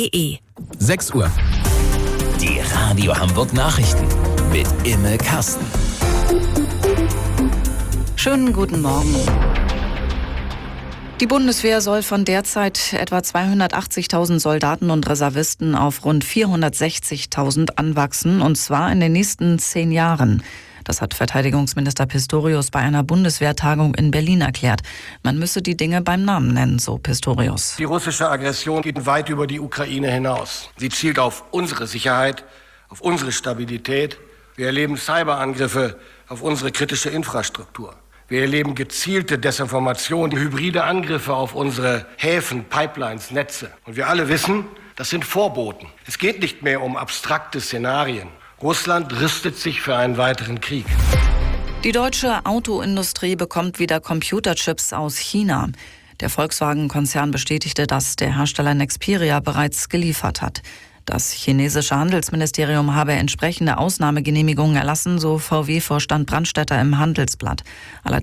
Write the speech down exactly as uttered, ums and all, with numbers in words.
punkt de. sechs Uhr. Die Radio Hamburg Nachrichten mit Imme Kasten. Schönen guten Morgen. Die Bundeswehr soll von derzeit etwa zweihundertachtzigtausend Soldaten und Reservisten auf rund vierhundertsechzigtausend anwachsen, und zwar in den nächsten zehn Jahren. Das hat Verteidigungsminister Pistorius bei einer Bundeswehrtagung in Berlin erklärt. Man müsse die Dinge beim Namen nennen, so Pistorius. Die russische Aggression geht weit über die Ukraine hinaus. Sie zielt auf unsere Sicherheit, auf unsere Stabilität. Wir erleben Cyberangriffe auf unsere kritische Infrastruktur. Wir erleben gezielte Desinformation, hybride Angriffe auf unsere Häfen, Pipelines, Netze. Und wir alle wissen, das sind Vorboten. Es geht nicht mehr um abstrakte Szenarien. Russland rüstet sich für einen weiteren Krieg. Die deutsche Autoindustrie bekommt wieder Computerchips aus China. Der Volkswagen-Konzern bestätigte, dass der Hersteller Nexperia bereits geliefert hat. Das chinesische Handelsministerium habe entsprechende Ausnahmegenehmigungen erlassen, so V W-Vorstand Brandstätter im Handelsblatt. Allerdings